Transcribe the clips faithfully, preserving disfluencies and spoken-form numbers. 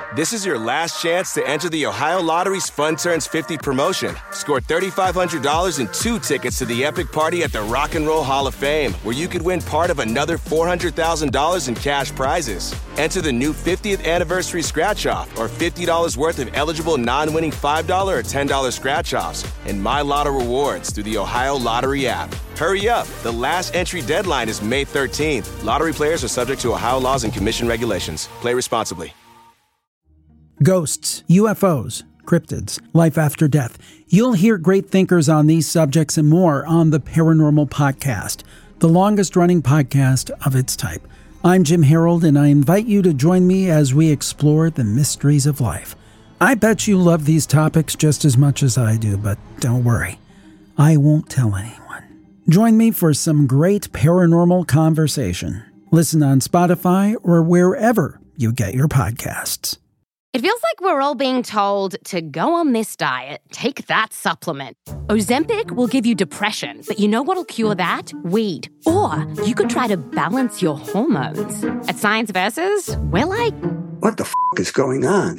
This is your last chance to enter the Ohio Lottery's Fun Turns fifty promotion. Score three thousand five hundred dollars and two tickets to the epic party at the Rock and Roll Hall of Fame, where you could win part of another four hundred thousand dollars in cash prizes. Enter the new fiftieth anniversary scratch-off or fifty dollars worth of eligible non-winning five dollars or ten dollars scratch-offs and My Lotto rewards through the Ohio Lottery app. Hurry up. The last entry deadline is May thirteenth. Lottery players are subject to Ohio laws and commission regulations. Play responsibly. Ghosts, U F Os, cryptids, life after death. You'll hear great thinkers on these subjects and more on the Paranormal Podcast, the longest-running podcast of its type. I'm Jim Harold, and I invite you to join me as we explore the mysteries of life. I bet you love these topics just as much as I do, but don't worry. I won't tell anyone. Join me for some great paranormal conversation. Listen on Spotify or wherever you get your podcasts. It feels like we're all being told to go on this diet, take that supplement. Ozempic will give you depression, but you know what'll cure that? Weed. Or you could try to balance your hormones. At Science Versus, we're like... What the f*** is going on?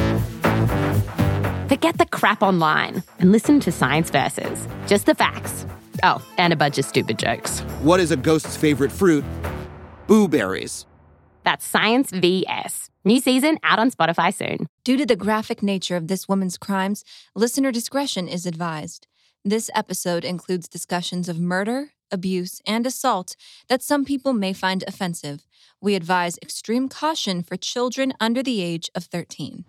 Forget the crap online and listen to Science Versus. Just the facts. Oh, and a bunch of stupid jokes. What is a ghost's favorite fruit? Blueberries. That's Science V S. New season out on Spotify soon. Due to the graphic nature of this woman's crimes, listener discretion is advised. This episode includes discussions of murder, abuse, and assault that some people may find offensive. We advise extreme caution for children under the age of thirteen.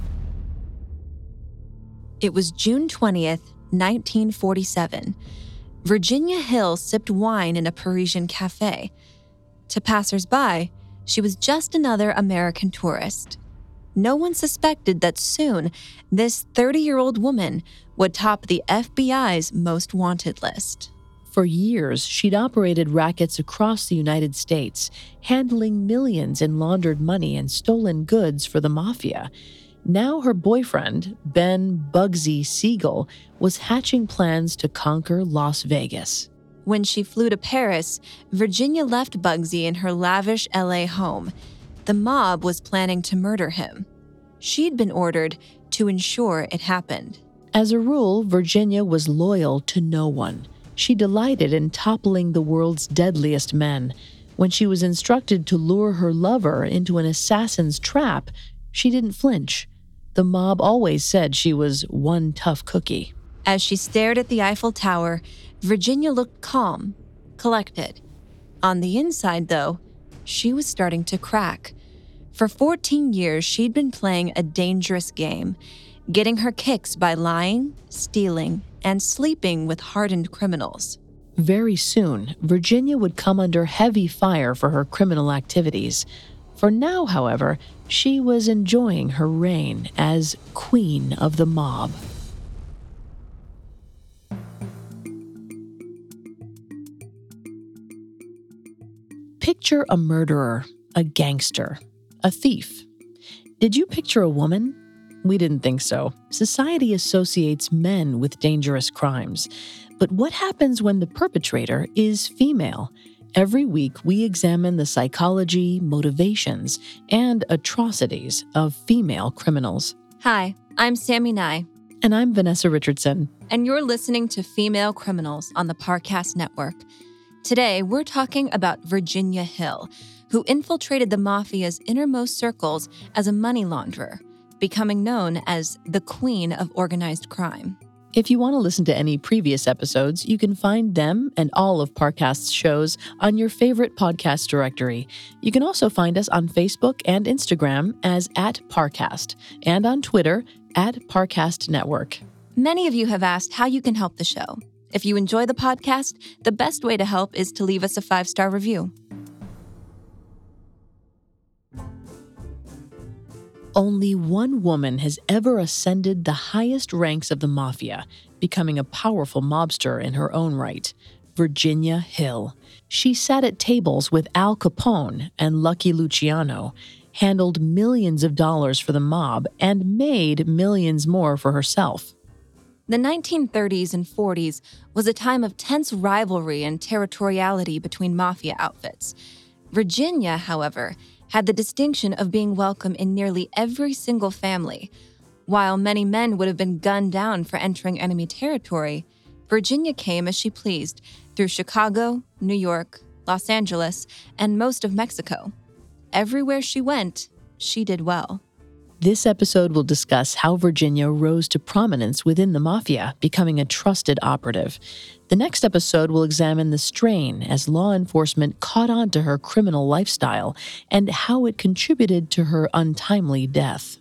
It was June twentieth, nineteen forty-seven. Virginia Hill sipped wine in a Parisian cafe. To passers-by, she was just another American tourist. No one suspected that soon, this thirty-year-old woman would top the F B I's most wanted list. For years, she'd operated rackets across the United States, handling millions in laundered money and stolen goods for the mafia. Now her boyfriend, Ben Bugsy Siegel, was hatching plans to conquer Las Vegas. When she flew to Paris, Virginia left Bugsy in her lavish L A home. The mob was planning to murder him. She'd been ordered to ensure it happened. As a rule, Virginia was loyal to no one. She delighted in toppling the world's deadliest men. When she was instructed to lure her lover into an assassin's trap, she didn't flinch. The mob always said she was one tough cookie. As she stared at the Eiffel Tower, Virginia looked calm, collected. On the inside, though, she was starting to crack. For fourteen years, she'd been playing a dangerous game, getting her kicks by lying, stealing, and sleeping with hardened criminals. Very soon, Virginia would come under heavy fire for her criminal activities. For now, however, she was enjoying her reign as queen of the mob. Picture a murderer, a gangster, a thief. Did you picture a woman? We didn't think so. Society associates men with dangerous crimes. But what happens when the perpetrator is female? Every week, we examine the psychology, motivations, and atrocities of female criminals. Hi, I'm Sammy Nye. And I'm Vanessa Richardson. And you're listening to Female Criminals on the Parcast Network. Today, we're talking about Virginia Hill, who infiltrated the mafia's innermost circles as a money launderer, becoming known as the Queen of Organized Crime. If you want to listen to any previous episodes, you can find them and all of Parcast's shows on your favorite podcast directory. You can also find us on Facebook and Instagram as at Parcast, and on Twitter at Parcast Network. Many of you have asked how you can help the show. If you enjoy the podcast, the best way to help is to leave us a five-star review. Only one woman has ever ascended the highest ranks of the mafia, becoming a powerful mobster in her own right, Virginia Hill. She sat at tables with Al Capone and Lucky Luciano, handled millions of dollars for the mob, and made millions more for herself. The nineteen thirties and forties was a time of tense rivalry and territoriality between mafia outfits. Virginia, however, had the distinction of being welcome in nearly every single family. While many men would have been gunned down for entering enemy territory, Virginia came as she pleased through Chicago, New York, Los Angeles, and most of Mexico. Everywhere she went, she did well. This episode will discuss how Virginia rose to prominence within the mafia, becoming a trusted operative. The next episode will examine the strain as law enforcement caught on to her criminal lifestyle and how it contributed to her untimely death.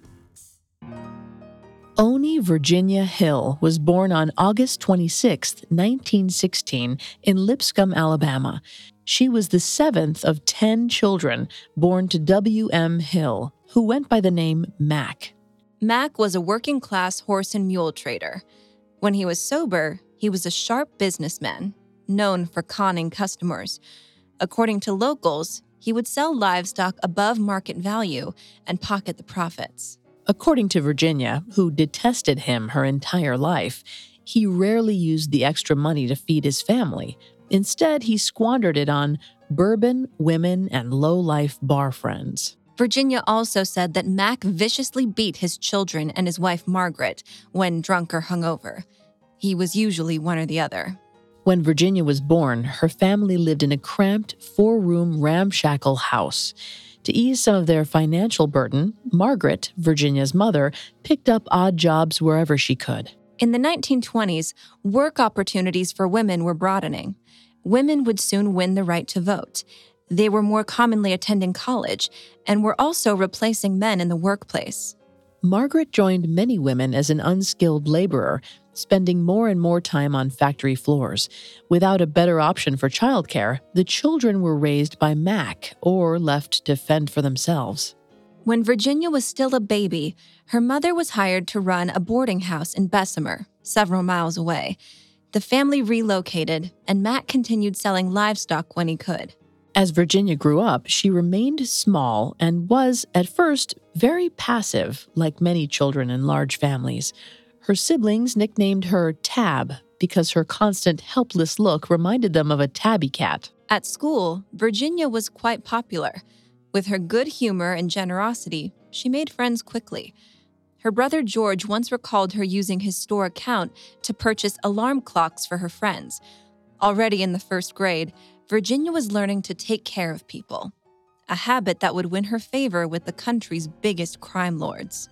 Oni Virginia Hill was born on August twenty-sixth, nineteen sixteen, in Lipscomb, Alabama. She was the seventh of ten children born to W M Hill, who went by the name Mac. Mac was a working-class horse and mule trader. When he was sober, he was a sharp businessman, known for conning customers. According to locals, he would sell livestock above market value and pocket the profits. According to Virginia, who detested him her entire life, he rarely used the extra money to feed his family. Instead, he squandered it on bourbon, women, and low-life bar friends. Virginia also said that Mac viciously beat his children and his wife Margaret when drunk or hungover. He was usually one or the other. When Virginia was born, her family lived in a cramped, four-room, ramshackle house. To ease some of their financial burden, Margaret, Virginia's mother, picked up odd jobs wherever she could. In the nineteen twenties, work opportunities for women were broadening. Women would soon win the right to vote. They were more commonly attending college and were also replacing men in the workplace. Margaret joined many women as an unskilled laborer, spending more and more time on factory floors. Without a better option for childcare, the children were raised by Mac or left to fend for themselves. When Virginia was still a baby, her mother was hired to run a boarding house in Bessemer, several miles away. The family relocated, and Mac continued selling livestock when he could. As Virginia grew up, she remained small and was, at first, very passive, like many children in large families. Her siblings nicknamed her Tab because her constant, helpless look reminded them of a tabby cat. At school, Virginia was quite popular. With her good humor and generosity, she made friends quickly. Her brother George once recalled her using his store account to purchase alarm clocks for her friends. Already in the first grade, Virginia was learning to take care of people, a habit that would win her favor with the country's biggest crime lords.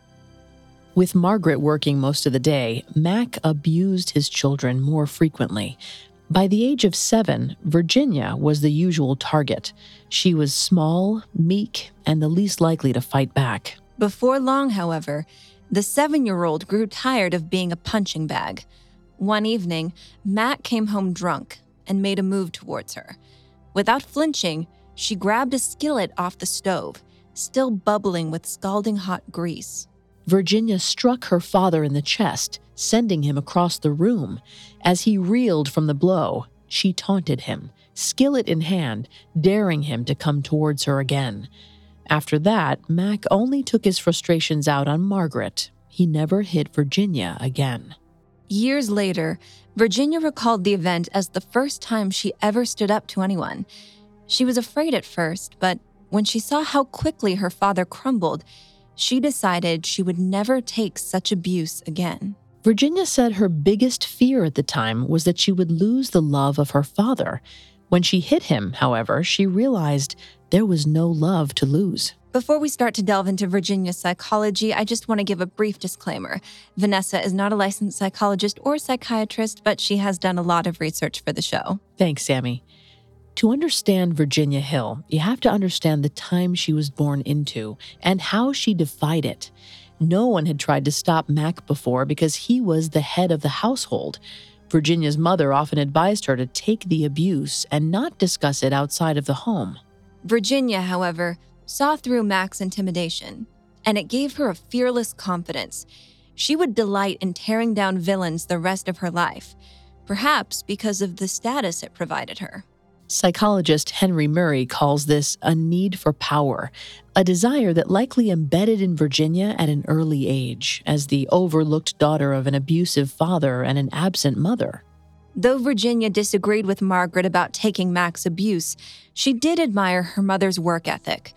With Margaret working most of the day, Mac abused his children more frequently. By the age of seven, Virginia was the usual target. She was small, meek, and the least likely to fight back. Before long, however, the seven-year-old grew tired of being a punching bag. One evening, Mac came home drunk and made a move towards her. Without flinching, she grabbed a skillet off the stove, still bubbling with scalding hot grease. Virginia struck her father in the chest, sending him across the room. As he reeled from the blow, she taunted him, skillet in hand, daring him to come towards her again. After that, Mac only took his frustrations out on Margaret. He never hit Virginia again. Years later, Virginia recalled the event as the first time she ever stood up to anyone. She was afraid at first, but when she saw how quickly her father crumbled, she decided she would never take such abuse again. Virginia said her biggest fear at the time was that she would lose the love of her father. When she hit him, however, she realized there was no love to lose. Before we start to delve into Virginia's psychology, I just want to give a brief disclaimer. Vanessa is not a licensed psychologist or psychiatrist, but she has done a lot of research for the show. Thanks, Sammy. To understand Virginia Hill, you have to understand the time she was born into and how she defied it. No one had tried to stop Mac before because he was the head of the household. Virginia's mother often advised her to take the abuse and not discuss it outside of the home. Virginia, however, saw through Mac's intimidation, and it gave her a fearless confidence. She would delight in tearing down villains the rest of her life, perhaps because of the status it provided her. Psychologist Henry Murray calls this a need for power, a desire that likely embedded in Virginia at an early age, as the overlooked daughter of an abusive father and an absent mother. Though Virginia disagreed with Margaret about taking Mac's abuse, she did admire her mother's work ethic.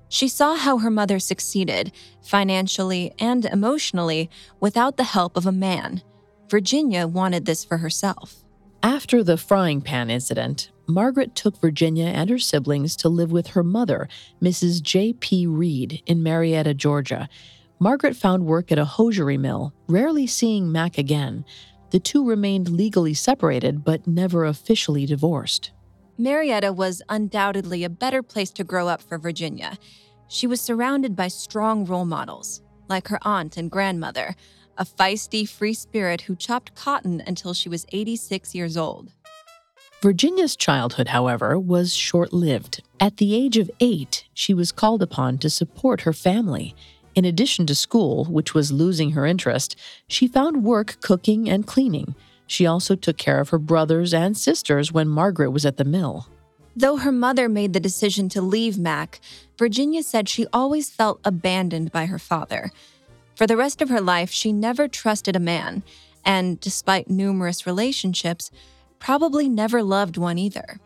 She saw how her mother succeeded, financially and emotionally, without the help of a man. Virginia wanted this for herself. After the frying pan incident, Margaret took Virginia and her siblings to live with her mother, Missus J P Reed, in Marietta, Georgia. Margaret found work at a hosiery mill, rarely seeing Mac again. The two remained legally separated but never officially divorced. Marietta was undoubtedly a better place to grow up for Virginia. She was surrounded by strong role models, like her aunt and grandmother, a feisty, free spirit who chopped cotton until she was eighty-six years old. Virginia's childhood, however, was short-lived. At the age of eight, she was called upon to support her family. In addition to school, which was losing her interest, she found work cooking and cleaning. She also took care of her brothers and sisters when Margaret was at the mill. Though her mother made the decision to leave Mac, Virginia said she always felt abandoned by her father. For the rest of her life, she never trusted a man, and despite numerous relationships, probably never loved one either.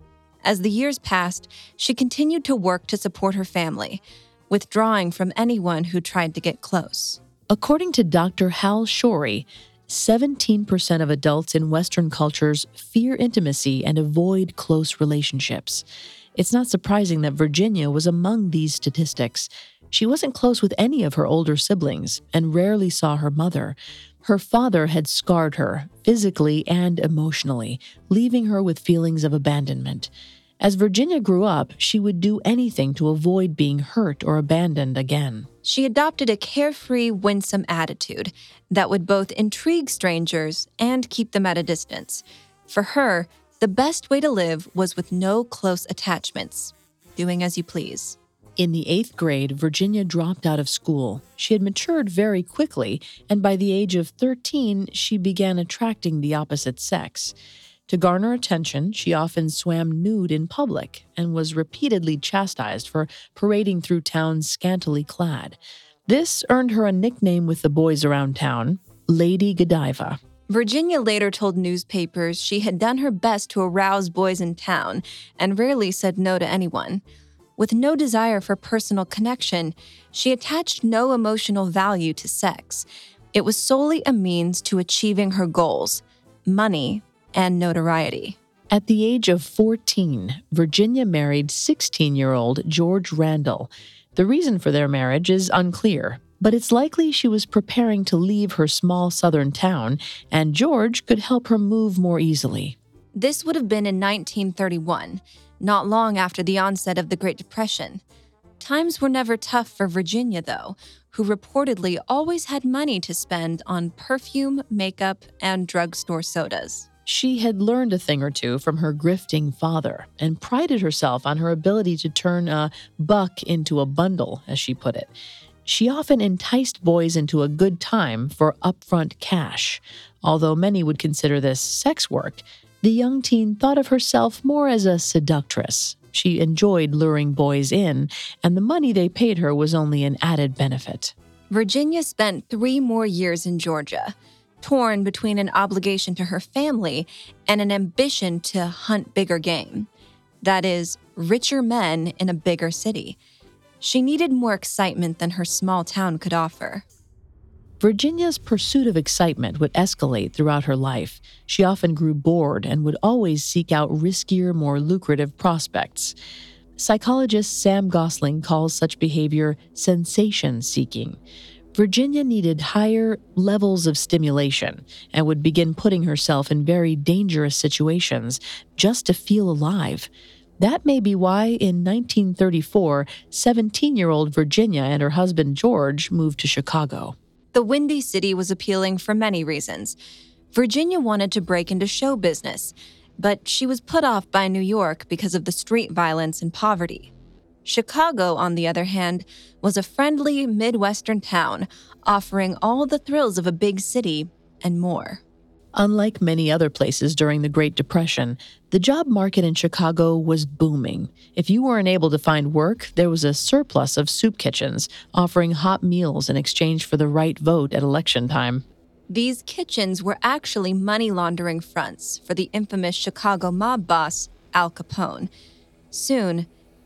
As the years passed, she continued to work to support her family, withdrawing from anyone who tried to get close. According to Doctor Hal Shorey, seventeen percent of adults in Western cultures fear intimacy and avoid close relationships. It's not surprising that Virginia was among these statistics. She wasn't close with any of her older siblings and rarely saw her mother. Her father had scarred her, physically and emotionally, leaving her with feelings of abandonment. As Virginia grew up, she would do anything to avoid being hurt or abandoned again. She adopted a carefree, winsome attitude that would both intrigue strangers and keep them at a distance. For her, the best way to live was with no close attachments, doing as you please. In the eighth grade, Virginia dropped out of school. She had matured very quickly, and by the age of thirteen, she began attracting the opposite sex. To garner attention, she often swam nude in public and was repeatedly chastised for parading through town scantily clad. This earned her a nickname with the boys around town, Lady Godiva. Virginia later told newspapers she had done her best to arouse boys in town and rarely said no to anyone. With no desire for personal connection, she attached no emotional value to sex. It was solely a means to achieving her goals, money, and notoriety. At the age of fourteen, Virginia married sixteen-year-old George Randall. The reason for their marriage is unclear, but it's likely she was preparing to leave her small southern town, and George could help her move more easily. This would have been in nineteen thirty-one, not long after the onset of the Great Depression. Times were never tough for Virginia, though, who reportedly always had money to spend on perfume, makeup, and drugstore sodas. She had learned a thing or two from her grifting father and prided herself on her ability to turn a buck into a bundle, as she put it. She often enticed boys into a good time for upfront cash. Although many would consider this sex work, the young teen thought of herself more as a seductress. She enjoyed luring boys in, and the money they paid her was only an added benefit. Virginia spent three more years in Georgia, torn between an obligation to her family and an ambition to hunt bigger game. That is, richer men in a bigger city. She needed more excitement than her small town could offer. Virginia's pursuit of excitement would escalate throughout her life. She often grew bored and would always seek out riskier, more lucrative prospects. Psychologist Sam Gosling calls such behavior sensation-seeking. Virginia needed higher levels of stimulation and would begin putting herself in very dangerous situations just to feel alive. That may be why, in nineteen thirty-four, seventeen-year-old Virginia and her husband George moved to Chicago. The Windy City was appealing for many reasons. Virginia wanted to break into show business, but she was put off by New York because of the street violence and poverty. Chicago, on the other hand, was a friendly Midwestern town, offering all the thrills of a big city and more. Unlike many other places during the Great Depression, the job market in Chicago was booming. If you weren't able to find work, there was a surplus of soup kitchens offering hot meals in exchange for the right vote at election time. These kitchens were actually money laundering fronts for the infamous Chicago mob boss, Al Capone. Soon,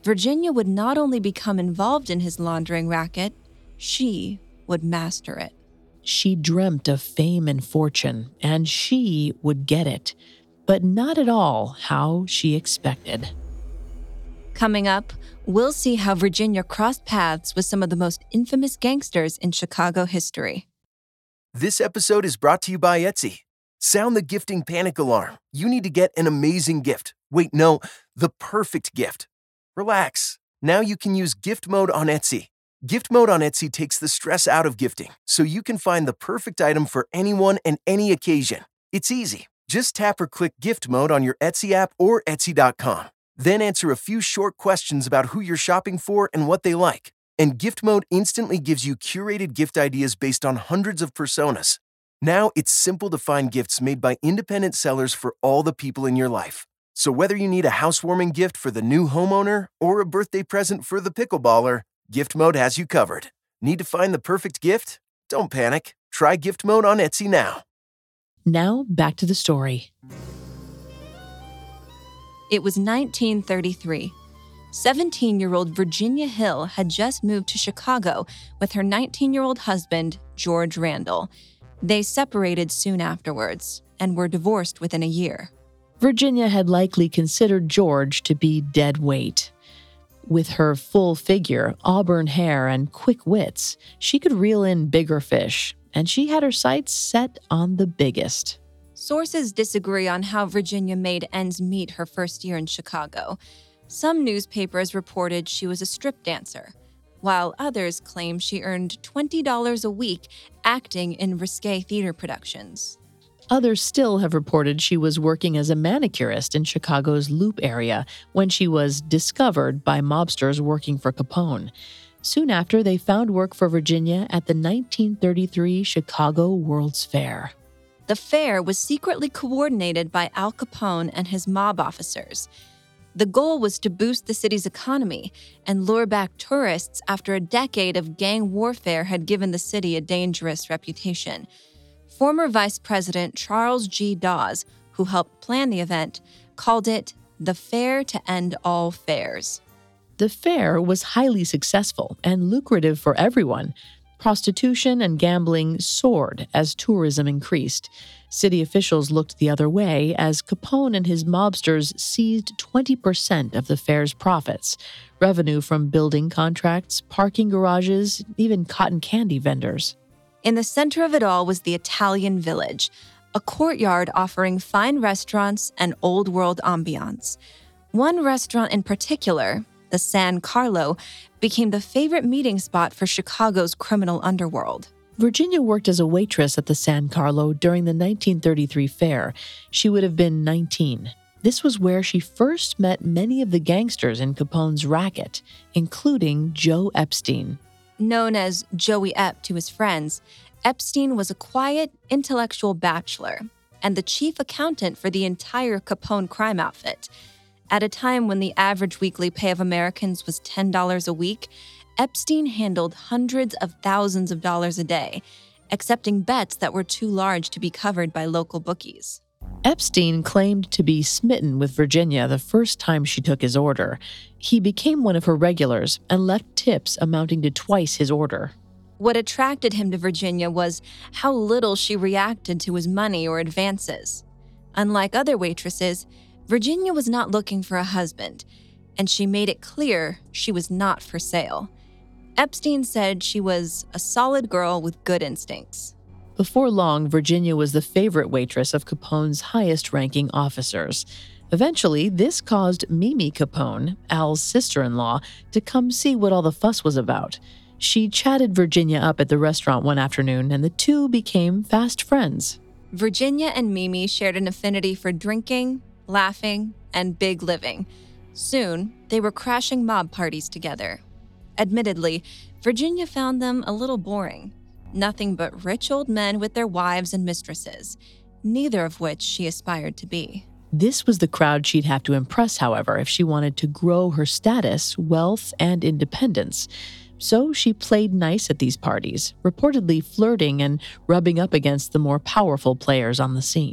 Virginia would not only become involved in his laundering racket, she would master it. She dreamt of fame and fortune, and she would get it, but not at all how she expected. Coming up, we'll see how Virginia crossed paths with some of the most infamous gangsters in Chicago history. This episode is brought to you by Etsy. Sound the gifting panic alarm. You need to get an amazing gift. Wait, no, the perfect gift. Relax. Now you can use gift mode on Etsy. Gift mode on Etsy takes the stress out of gifting, so you can find the perfect item for anyone and any occasion. It's easy. Just tap or click gift mode on your Etsy app or Etsy dot com. Then answer a few short questions about who you're shopping for and what they like. And gift mode instantly gives you curated gift ideas based on hundreds of personas. Now it's simple to find gifts made by independent sellers for all the people in your life. So whether you need a housewarming gift for the new homeowner or a birthday present for the pickleballer, Gift Mode has you covered. Need to find the perfect gift? Don't panic. Try Gift Mode on Etsy now. Now, back to the story. It was nineteen thirty-three. seventeen-year-old Virginia Hill had just moved to Chicago with her nineteen-year-old husband, George Randall. They separated soon afterwards and were divorced within a year. Virginia had likely considered George to be dead weight. With her full figure, auburn hair, and quick wits, she could reel in bigger fish, and she had her sights set on the biggest. Sources disagree on how Virginia made ends meet her first year in Chicago. Some newspapers reported she was a strip dancer, while others claim she earned twenty dollars a week acting in risque theater productions. Others still have reported she was working as a manicurist in Chicago's Loop area when she was discovered by mobsters working for Capone. Soon after, they found work for Virginia at the nineteen thirty-three Chicago World's Fair. The fair was secretly coordinated by Al Capone and his mob officers. The goal was to boost the city's economy and lure back tourists after a decade of gang warfare had given the city a dangerous reputation. Former Vice President Charles G. Dawes, who helped plan the event, called it the fair to end all fairs. The fair was highly successful and lucrative for everyone. Prostitution and gambling soared as tourism increased. City officials looked the other way as Capone and his mobsters seized twenty percent of the fair's profits, revenue from building contracts, parking garages, even cotton candy vendors. In the center of it all was the Italian Village, a courtyard offering fine restaurants and old-world ambiance. One restaurant in particular, the San Carlo, became the favorite meeting spot for Chicago's criminal underworld. Virginia worked as a waitress at the San Carlo during the nineteen thirty-three fair. She would have been nineteen. This was where she first met many of the gangsters in Capone's racket, including Joe Epstein. Known as Joey Epp to his friends, Epstein was a quiet, intellectual bachelor and the chief accountant for the entire Capone crime outfit. At a time when the average weekly pay of Americans was ten dollars a week, Epstein handled hundreds of thousands of dollars a day, accepting bets that were too large to be covered by local bookies. Epstein claimed to be smitten with Virginia the first time she took his order. He became one of her regulars and left tips amounting to twice his order. What attracted him to Virginia was how little she reacted to his money or advances. Unlike other waitresses, Virginia was not looking for a husband, and she made it clear she was not for sale. Epstein said she was a solid girl with good instincts. Before long, Virginia was the favorite waitress of Capone's highest-ranking officers. Eventually, this caused Mimi Capone, Al's sister-in-law, to come see what all the fuss was about. She chatted Virginia up at the restaurant one afternoon, and the two became fast friends. Virginia and Mimi shared an affinity for drinking, laughing, and big living. Soon, they were crashing mob parties together. Admittedly, Virginia found them a little boring. Nothing but rich old men with their wives and mistresses, neither of which she aspired to be. This was the crowd she'd have to impress, however, if she wanted to grow her status, wealth, and independence. So she played nice at these parties, reportedly flirting and rubbing up against the more powerful players on the scene.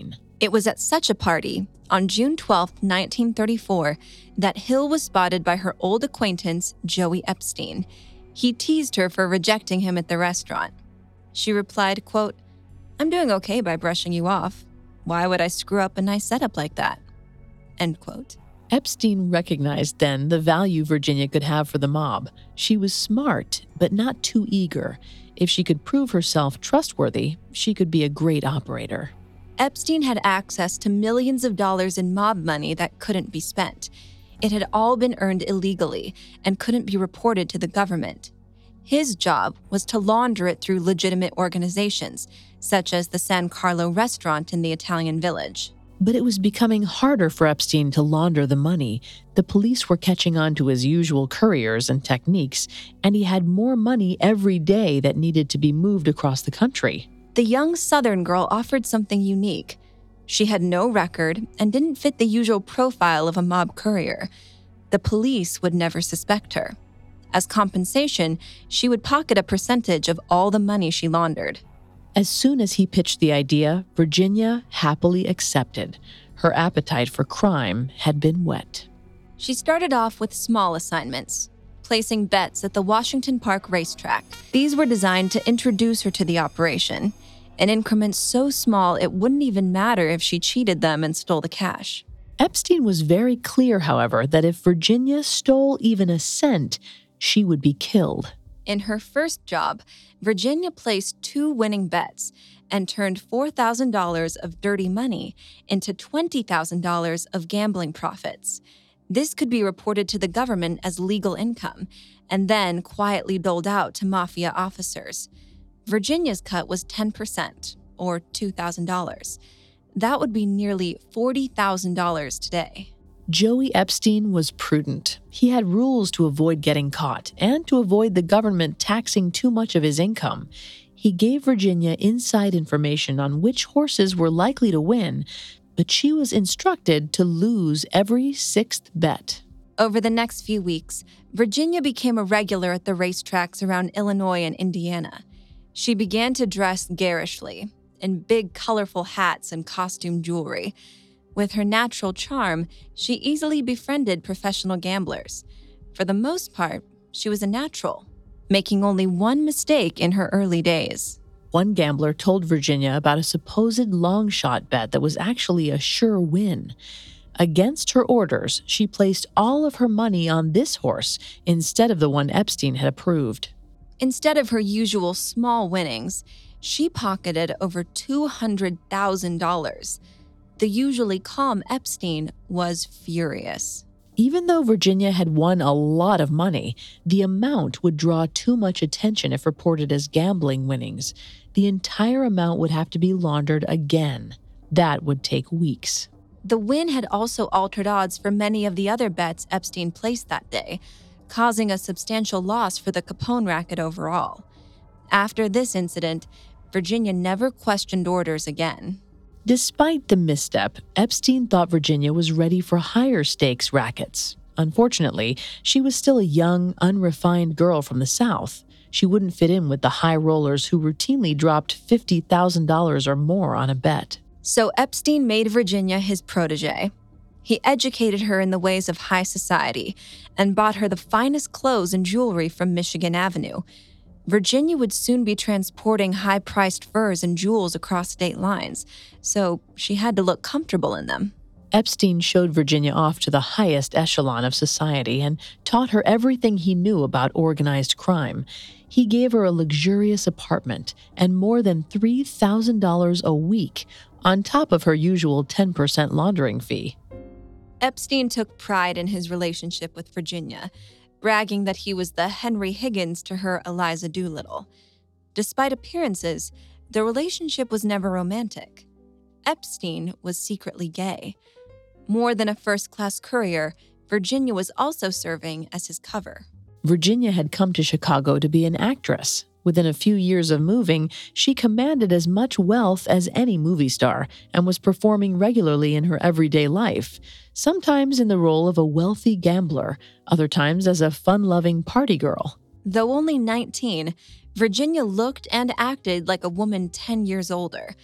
It was at such a party, on June twelfth, nineteen thirty-four, that Hill was spotted by her old acquaintance, Joey Epstein. He teased her for rejecting him at the restaurant. She replied, quote, "I'm doing okay by brushing you off. Why would I screw up a nice setup like that?" End quote. Epstein recognized then the value Virginia could have for the mob. She was smart, but not too eager. If she could prove herself trustworthy, she could be a great operator. Epstein had access to millions of dollars in mob money that couldn't be spent. It had all been earned illegally and couldn't be reported to the government. His job was to launder it through legitimate organizations, such as the San Carlo restaurant in the Italian Village. But it was becoming harder for Epstein to launder the money. The police were catching on to his usual couriers and techniques, and he had more money every day that needed to be moved across the country. The young Southern girl offered something unique. She had no record and didn't fit the usual profile of a mob courier. The police would never suspect her. As compensation, she would pocket a percentage of all the money she laundered. As soon as he pitched the idea, Virginia happily accepted. Her appetite for crime had been whet. She started off with small assignments, placing bets at the Washington Park racetrack. These were designed to introduce her to the operation, in increments so small it wouldn't even matter if she cheated them and stole the cash. Epstein was very clear, however, that if Virginia stole even a cent, she would be killed. In her first job, Virginia placed two winning bets and turned four thousand dollars of dirty money into twenty thousand dollars of gambling profits. This could be reported to the government as legal income and then quietly doled out to mafia officers. Virginia's cut was ten percent, or two thousand dollars. That would be nearly forty thousand dollars today. Joey Epstein was prudent. He had rules to avoid getting caught and to avoid the government taxing too much of his income. He gave Virginia inside information on which horses were likely to win, but she was instructed to lose every sixth bet. Over the next few weeks, Virginia became a regular at the racetracks around Illinois and Indiana. She began to dress garishly, in big, colorful hats and costume jewelry. With her natural charm, she easily befriended professional gamblers. For the most part, she was a natural, making only one mistake in her early days. One gambler told Virginia about a supposed long shot bet that was actually a sure win. Against her orders, she placed all of her money on this horse instead of the one Epstein had approved. Instead of her usual small winnings, she pocketed over two hundred thousand dollars. The usually calm Epstein was furious. Even though Virginia had won a lot of money, the amount would draw too much attention if reported as gambling winnings. The entire amount would have to be laundered again. That would take weeks. The win had also altered odds for many of the other bets Epstein placed that day, causing a substantial loss for the Capone racket overall. After this incident, Virginia never questioned orders again. Despite the misstep, Epstein thought Virginia was ready for higher stakes rackets. Unfortunately, she was still a young, unrefined girl from the South. She wouldn't fit in with the high rollers who routinely dropped fifty thousand dollars or more on a bet. So Epstein made Virginia his protege. He educated her in the ways of high society and bought her the finest clothes and jewelry from Michigan Avenue. Virginia would soon be transporting high-priced furs and jewels across state lines, so she had to look comfortable in them. Epstein showed Virginia off to the highest echelon of society and taught her everything he knew about organized crime. He gave her a luxurious apartment and more than three thousand dollars a week, on top of her usual ten percent laundering fee. Epstein took pride in his relationship with Virginia, bragging that he was the Henry Higgins to her Eliza Doolittle. Despite appearances, the relationship was never romantic. Epstein was secretly gay. More than a first-class courier, Virginia was also serving as his cover. Virginia had come to Chicago to be an actress. Within a few years of moving, she commanded as much wealth as any movie star and was performing regularly in her everyday life, sometimes in the role of a wealthy gambler, other times as a fun-loving party girl. Though only nineteen, Virginia looked and acted like a woman ten years older.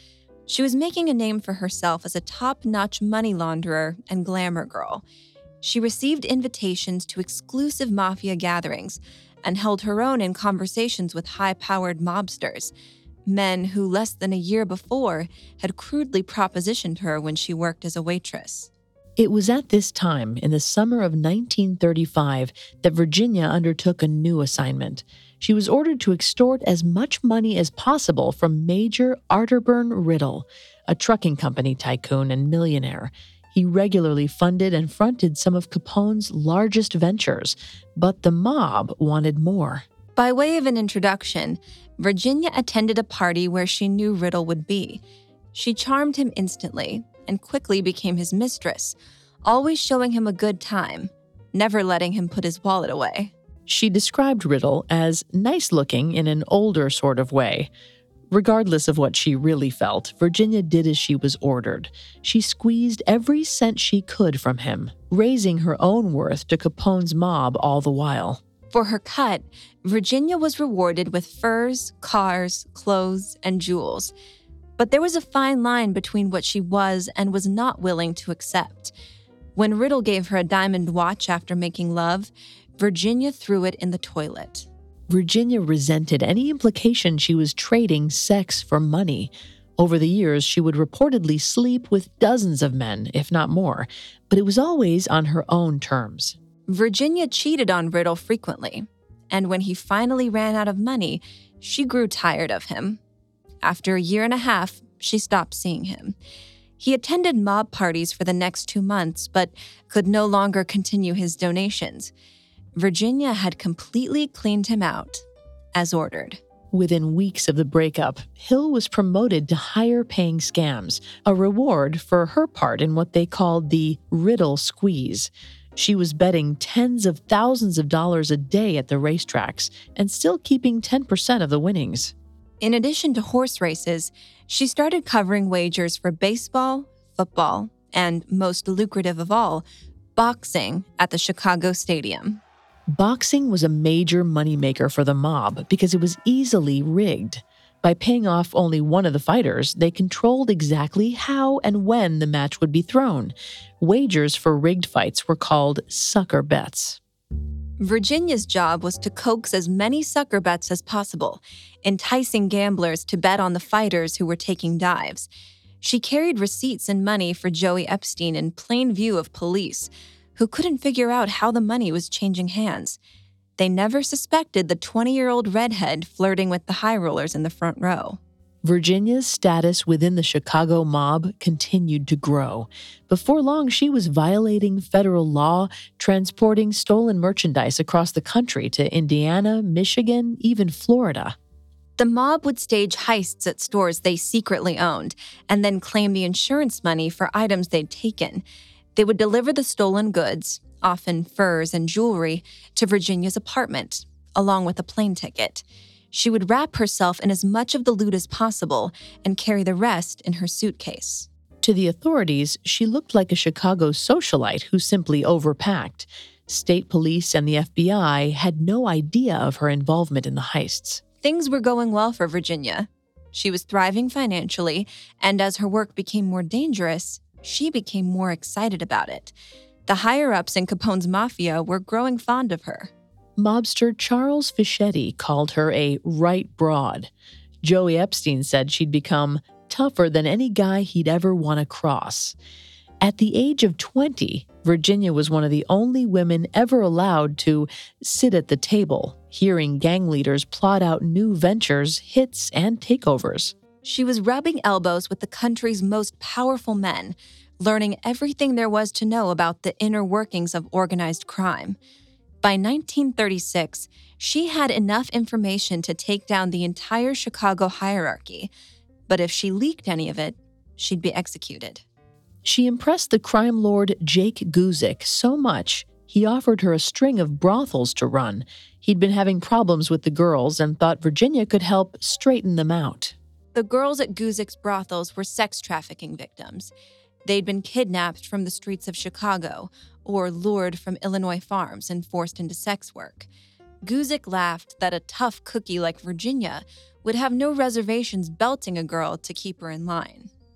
She was making a name for herself as a top-notch money launderer and glamour girl. She received invitations to exclusive mafia gatherings and held her own in conversations with high-powered mobsters, men who less than a year before had crudely propositioned her when she worked as a waitress. It was at this time, in the summer of nineteen thirty-five, that Virginia undertook a new assignment. She was ordered to extort as much money as possible from Major Arterburn Riddle, a trucking company tycoon and millionaire. He regularly funded and fronted some of Capone's largest ventures, but the mob wanted more. By way of an introduction, Virginia attended a party where she knew Riddle would be. She charmed him instantly and quickly became his mistress, always showing him a good time, never letting him put his wallet away. She described Riddle as nice-looking in an older sort of way. Regardless of what she really felt, Virginia did as she was ordered. She squeezed every cent she could from him, raising her own worth to Capone's mob all the while. For her cut, Virginia was rewarded with furs, cars, clothes, and jewels. But there was a fine line between what she was and was not willing to accept. When Riddle gave her a diamond watch after making love, Virginia threw it in the toilet. Virginia resented any implication she was trading sex for money. Over the years, she would reportedly sleep with dozens of men, if not more, but it was always on her own terms. Virginia cheated on Riddle frequently, and when he finally ran out of money, she grew tired of him. After a year and a half, she stopped seeing him. He attended mob parties for the next two months, but could no longer continue his donations. Virginia had completely cleaned him out, as ordered. Within weeks of the breakup, Hill was promoted to higher-paying scams, a reward for her part in what they called the Riddle Squeeze. She was betting tens of thousands of dollars a day at the racetracks and still keeping ten percent of the winnings. In addition to horse races, she started covering wagers for baseball, football, and, most lucrative of all, boxing at the Chicago Stadium. Boxing was a major moneymaker for the mob because it was easily rigged. By paying off only one of the fighters, they controlled exactly how and when the match would be thrown. Wagers for rigged fights were called sucker bets. Virginia's job was to coax as many sucker bets as possible, enticing gamblers to bet on the fighters who were taking dives. She carried receipts and money for Joey Epstein in plain view of police, who couldn't figure out how the money was changing hands. They never suspected the twenty-year-old redhead flirting with the high rollers in the front row. Virginia's status within the Chicago mob continued to grow. Before long, she was violating federal law, transporting stolen merchandise across the country to Indiana, Michigan, even Florida. The mob would stage heists at stores they secretly owned and then claim the insurance money for items they'd taken. They would deliver the stolen goods, often furs and jewelry, to Virginia's apartment, along with a plane ticket. She would wrap herself in as much of the loot as possible and carry the rest in her suitcase. To the authorities, she looked like a Chicago socialite who simply overpacked. State police and the F B I had no idea of her involvement in the heists. Things were going well for Virginia. She was thriving financially, and as her work became more dangerous, she became more excited about it. The higher-ups in Capone's mafia were growing fond of her. Mobster Charles Fischetti called her a right broad. Joey Epstein said she'd become tougher than any guy he'd ever won across. At the age of twenty, Virginia was one of the only women ever allowed to sit at the table, hearing gang leaders plot out new ventures, hits, and takeovers. She was rubbing elbows with the country's most powerful men, learning everything there was to know about the inner workings of organized crime. By nineteen thirty-six, she had enough information to take down the entire Chicago hierarchy, but if she leaked any of it, she'd be executed. She impressed the crime lord Jake Guzik so much, he offered her a string of brothels to run. He'd been having problems with the girls and thought Virginia could help straighten them out. The girls at Guzik's brothels were sex trafficking victims. They'd been kidnapped from the streets of Chicago or lured from Illinois farms and forced into sex work. Guzik laughed that a tough cookie like Virginia would have no reservations belting a girl to keep her in line.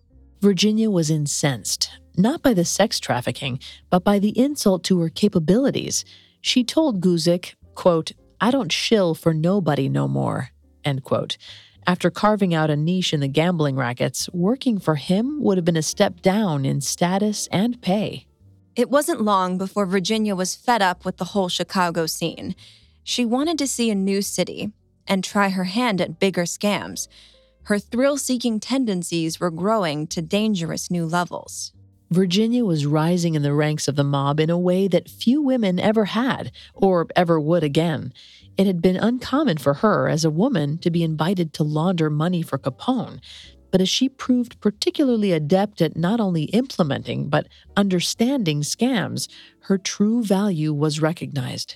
Virginia was incensed, not by the sex trafficking, but by the insult to her capabilities. She told Guzik, quote, "I don't shill for nobody no more," end quote. After carving out a niche in the gambling rackets, working for him would have been a step down in status and pay. It wasn't long before Virginia was fed up with the whole Chicago scene. She wanted to see a new city and try her hand at bigger scams. Her thrill-seeking tendencies were growing to dangerous new levels. Virginia was rising in the ranks of the mob in a way that few women ever had, or ever would again. It had been uncommon for her as a woman to be invited to launder money for Capone, but as she proved particularly adept at not only implementing but understanding scams, her true value was recognized.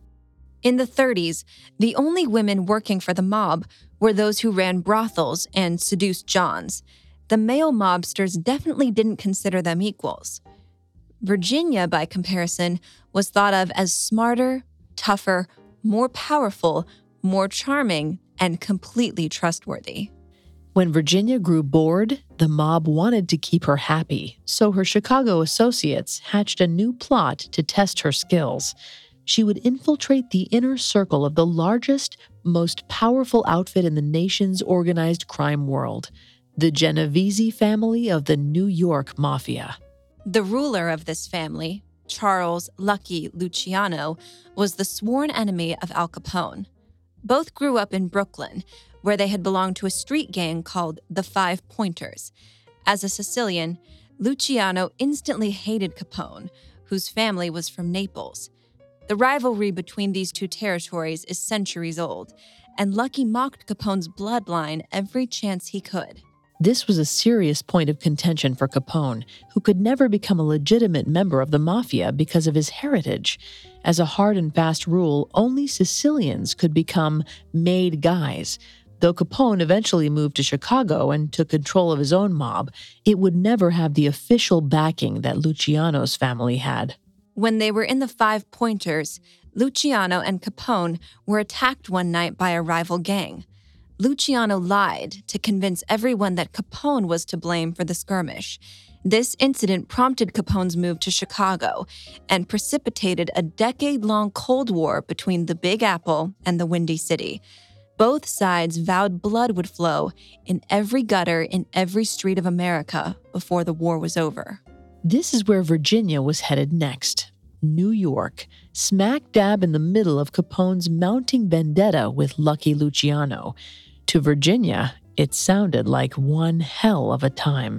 In the thirties, the only women working for the mob were those who ran brothels and seduced Johns. The male mobsters definitely didn't consider them equals. Virginia, by comparison, was thought of as smarter, tougher, more powerful, more charming, and completely trustworthy. When Virginia grew bored, the mob wanted to keep her happy, so her Chicago associates hatched a new plot to test her skills. She would infiltrate the inner circle of the largest, most powerful outfit in the nation's organized crime world, the Genovese family of the New York Mafia. The ruler of this family, Charles Lucky Luciano, was the sworn enemy of Al Capone. Both grew up in Brooklyn, where they had belonged to a street gang called the Five Pointers. As a Sicilian, Luciano instantly hated Capone, whose family was from Naples. The rivalry between these two territories is centuries old, and Lucky mocked Capone's bloodline every chance he could. This was a serious point of contention for Capone, who could never become a legitimate member of the mafia because of his heritage. As a hard and fast rule, only Sicilians could become made guys. Though Capone eventually moved to Chicago and took control of his own mob, it would never have the official backing that Luciano's family had. When they were in the Five Pointers, Luciano and Capone were attacked one night by a rival gang. Luciano lied to convince everyone that Capone was to blame for the skirmish. This incident prompted Capone's move to Chicago and precipitated a decade-long Cold War between the Big Apple and the Windy City. Both sides vowed blood would flow in every gutter in every street of America before the war was over. This is where Virginia was headed next. New York, smack dab in the middle of Capone's mounting vendetta with Lucky Luciano. To Virginia, it sounded like one hell of a time.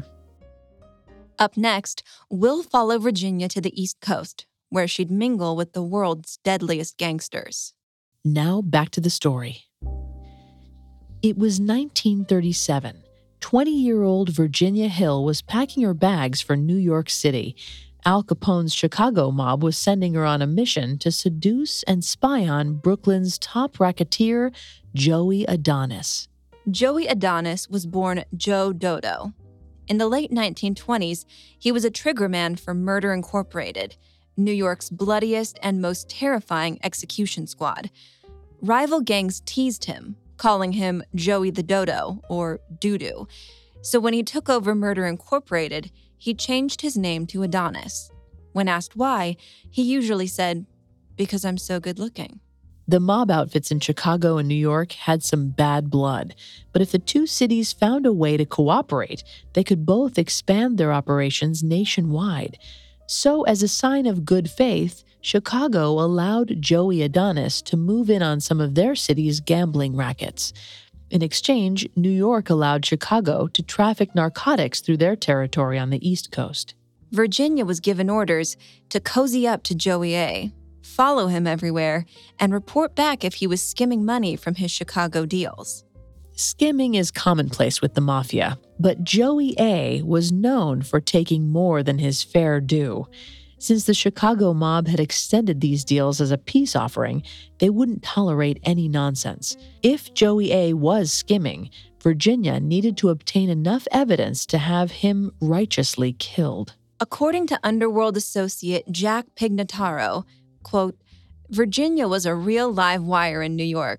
Up next, we'll follow Virginia to the East Coast, where she'd mingle with the world's deadliest gangsters. Now back to the story. It was nineteen thirty-seven. twenty-year-old Virginia Hill was packing her bags for New York City. Al Capone's Chicago mob was sending her on a mission to seduce and spy on Brooklyn's top racketeer, Joey Adonis. Joey Adonis was born Joe Dodo. In the late nineteen twenties, he was a triggerman for Murder Incorporated, New York's bloodiest and most terrifying execution squad. Rival gangs teased him, calling him Joey the Dodo, or Doodoo. So when he took over Murder Incorporated, he changed his name to Adonis. When asked why, he usually said, "Because I'm so good looking." The mob outfits in Chicago and New York had some bad blood, but if the two cities found a way to cooperate, they could both expand their operations nationwide. So as a sign of good faith, Chicago allowed Joey Adonis to move in on some of their city's gambling rackets. In exchange, New York allowed Chicago to traffic narcotics through their territory on the East Coast. Virginia was given orders to cozy up to Joey A., follow him everywhere, and report back if he was skimming money from his Chicago deals. Skimming is commonplace with the mafia, but Joey A. was known for taking more than his fair due. Since the Chicago mob had extended these deals as a peace offering, they wouldn't tolerate any nonsense. If Joey A. was skimming, Virginia needed to obtain enough evidence to have him righteously killed. According to underworld associate Jack Pignataro, quote, Virginia was a real live wire in New York.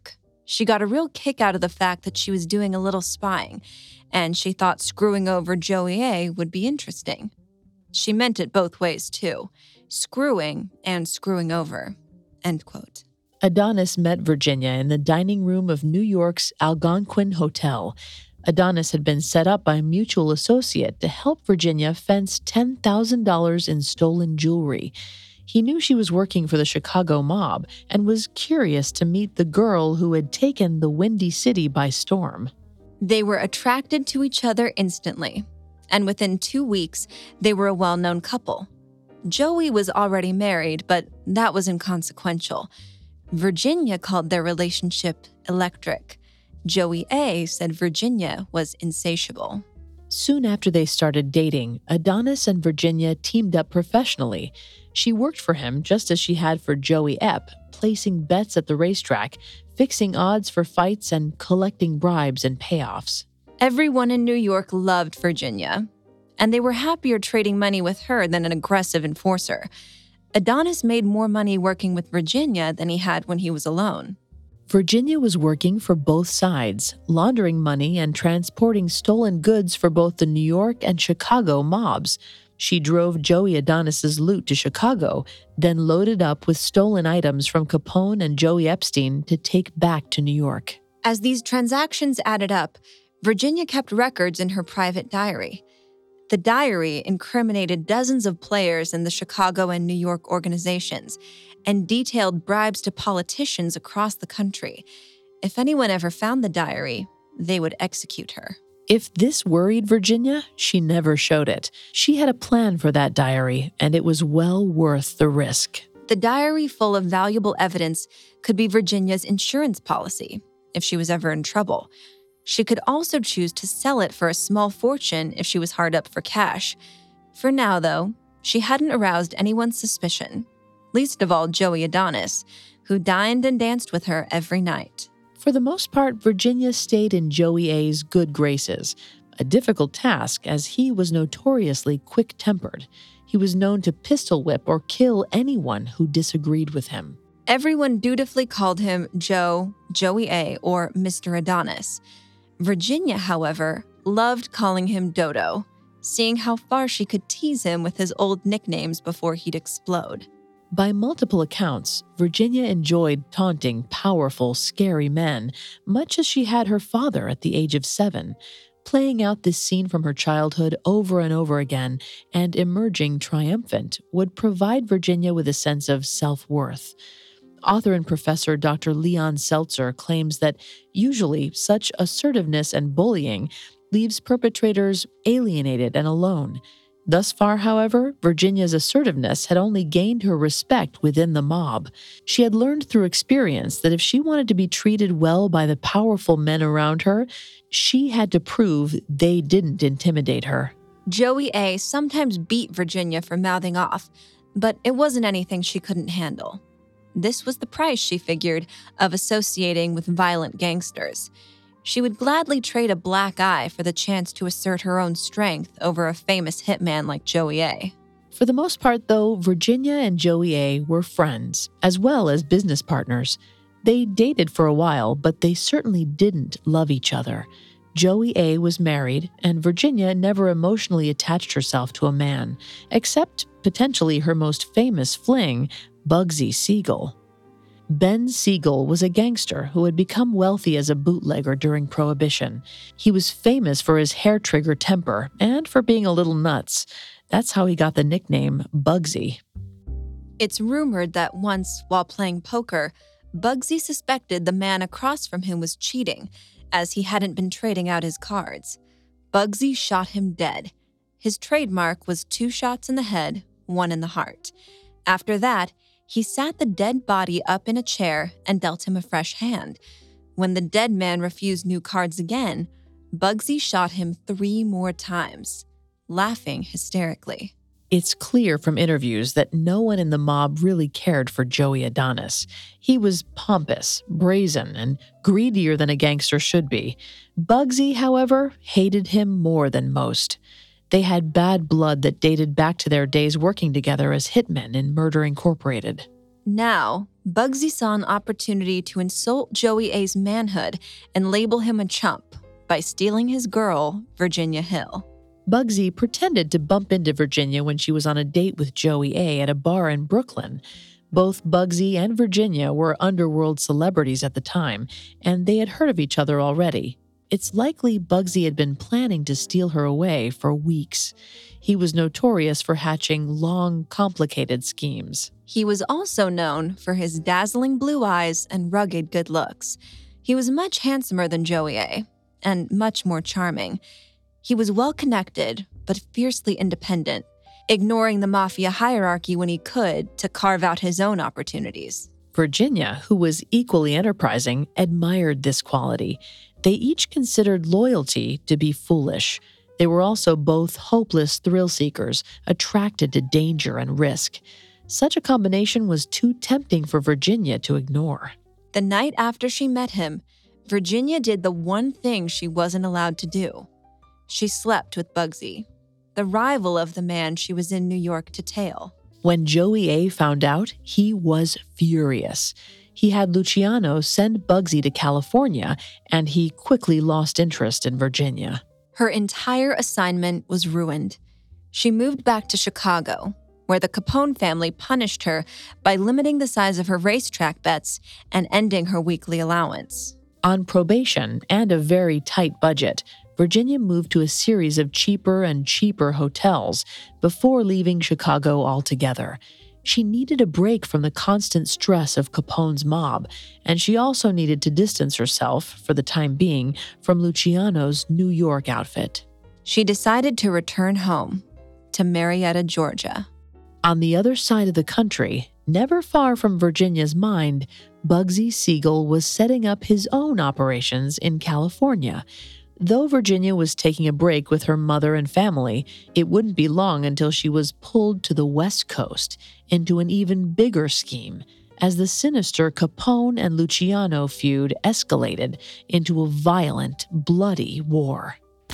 She got a real kick out of the fact that she was doing a little spying, and she thought screwing over Joey A would be interesting. She meant it both ways, too. Screwing and screwing over. End quote. Adonis met Virginia in the dining room of New York's Algonquin Hotel. Adonis had been set up by a mutual associate to help Virginia fence ten thousand dollars in stolen jewelry. He knew she was working for the Chicago mob and was curious to meet the girl who had taken the Windy City by storm. They were attracted to each other instantly, and within two weeks, they were a well-known couple. Joey was already married, but that was inconsequential. Virginia called their relationship electric. Joey A. said Virginia was insatiable. Soon after they started dating, Adonis and Virginia teamed up professionally. She worked for him just as she had for Joey Epp, placing bets at the racetrack, fixing odds for fights, and collecting bribes and payoffs. Everyone in New York loved Virginia, and they were happier trading money with her than an aggressive enforcer. Adonis made more money working with Virginia than he had when he was alone. Virginia was working for both sides, laundering money and transporting stolen goods for both the New York and Chicago mobs. She drove Joey Adonis's loot to Chicago, then loaded up with stolen items from Capone and Joey Epstein to take back to New York. As these transactions added up, Virginia kept records in her private diary. The diary incriminated dozens of players in the Chicago and New York organizations and detailed bribes to politicians across the country. If anyone ever found the diary, they would execute her. If this worried Virginia, she never showed it. She had a plan for that diary, and it was well worth the risk. The diary, full of valuable evidence, could be Virginia's insurance policy if she was ever in trouble. She could also choose to sell it for a small fortune if she was hard up for cash. For now, though, she hadn't aroused anyone's suspicion, least of all Joey Adonis, who dined and danced with her every night. For the most part, Virginia stayed in Joey A's good graces, a difficult task as he was notoriously quick-tempered. He was known to pistol whip or kill anyone who disagreed with him. Everyone dutifully called him Joe, Joey A, or Mister Adonis. Virginia, however, loved calling him Dodo, seeing how far she could tease him with his old nicknames before he'd explode. By multiple accounts, Virginia enjoyed taunting powerful, scary men, much as she had her father at the age of seven. Playing out this scene from her childhood over and over again and emerging triumphant would provide Virginia with a sense of self-worth. Author and professor Doctor Leon Seltzer claims that usually such assertiveness and bullying leaves perpetrators alienated and alone. Thus far, however, Virginia's assertiveness had only gained her respect within the mob. She had learned through experience that if she wanted to be treated well by the powerful men around her, she had to prove they didn't intimidate her. Joey A sometimes beat Virginia for mouthing off, but it wasn't anything she couldn't handle. This was the price, she figured, of associating with violent gangsters. She would gladly trade a black eye for the chance to assert her own strength over a famous hitman like Joey A. For the most part, though, Virginia and Joey A were friends, as well as business partners. They dated for a while, but they certainly didn't love each other. Joey A was married, and Virginia never emotionally attached herself to a man, except potentially her most famous fling, Bugsy Siegel. Ben Siegel was a gangster who had become wealthy as a bootlegger during Prohibition. He was famous for his hair-trigger temper and for being a little nuts. That's how he got the nickname Bugsy. It's rumored that once, while playing poker, Bugsy suspected the man across from him was cheating, as he hadn't been trading out his cards. Bugsy shot him dead. His trademark was two shots in the head, one in the heart. After that, he sat the dead body up in a chair and dealt him a fresh hand. When the dead man refused new cards again, Bugsy shot him three more times, laughing hysterically. It's clear from interviews that no one in the mob really cared for Joey Adonis. He was pompous, brazen, and greedier than a gangster should be. Bugsy, however, hated him more than most. They had bad blood that dated back to their days working together as hitmen in Murder Incorporated. Now, Bugsy saw an opportunity to insult Joey A's manhood and label him a chump by stealing his girl, Virginia Hill. Bugsy pretended to bump into Virginia when she was on a date with Joey A at a bar in Brooklyn. Both Bugsy and Virginia were underworld celebrities at the time, and they had heard of each other already. It's likely Bugsy had been planning to steal her away for weeks. He was notorious for hatching long, complicated schemes. He was also known for his dazzling blue eyes and rugged good looks. He was much handsomer than Joey A, and much more charming. He was well-connected, but fiercely independent, ignoring the mafia hierarchy when he could to carve out his own opportunities. Virginia, who was equally enterprising, admired this quality. They each considered loyalty to be foolish. They were also both hopeless thrill-seekers, attracted to danger and risk. Such a combination was too tempting for Virginia to ignore. The night after she met him, Virginia did the one thing she wasn't allowed to do. She slept with Bugsy, the rival of the man she was in New York to tail. When Joey A found out, he was furious. He had Luciano send Bugsy to California, and he quickly lost interest in Virginia. Her entire assignment was ruined. She moved back to Chicago, where the Capone family punished her by limiting the size of her racetrack bets and ending her weekly allowance. On probation and a very tight budget, Virginia moved to a series of cheaper and cheaper hotels before leaving Chicago altogether. She needed a break from the constant stress of Capone's mob, and she also needed to distance herself, for the time being, from Luciano's New York outfit. She decided to return home, to Marietta, Georgia. On the other side of the country, never far from Virginia's mind, Bugsy Siegel was setting up his own operations in California. Though Virginia was taking a break with her mother and family, it wouldn't be long until she was pulled to the West Coast into an even bigger scheme, as the sinister Capone and Luciano feud escalated into a violent, bloody war.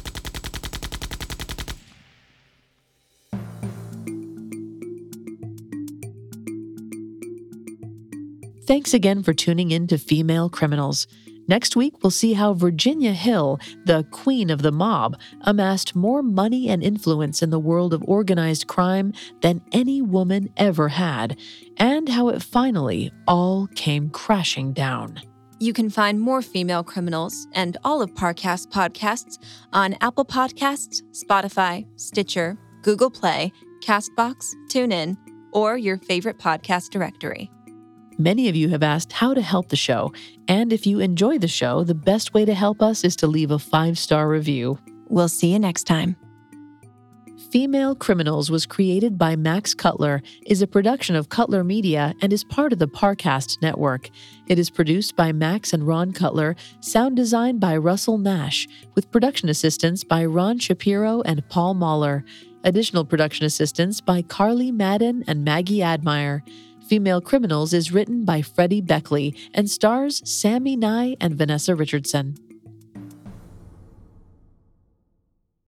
Thanks again for tuning in to Female Criminals. Next week, we'll see how Virginia Hill, the queen of the mob, amassed more money and influence in the world of organized crime than any woman ever had, and how it finally all came crashing down. You can find more Female Criminals and all of Parcast podcasts on Apple Podcasts, Spotify, Stitcher, Google Play, CastBox, TuneIn, or your favorite podcast directory. Many of you have asked how to help the show, and if you enjoy the show, the best way to help us is to leave a five-star review. We'll see you next time. Female Criminals was created by Max Cutler, is a production of Cutler Media, and is part of the Parcast network. It is produced by Max and Ron Cutler, sound design by Russell Nash, with production assistance by Ron Shapiro and Paul Mahler. Additional production assistance by Carly Madden and Maggie Admire. Female Criminals is written by Freddie Beckley and stars Sammy Nye and Vanessa Richardson.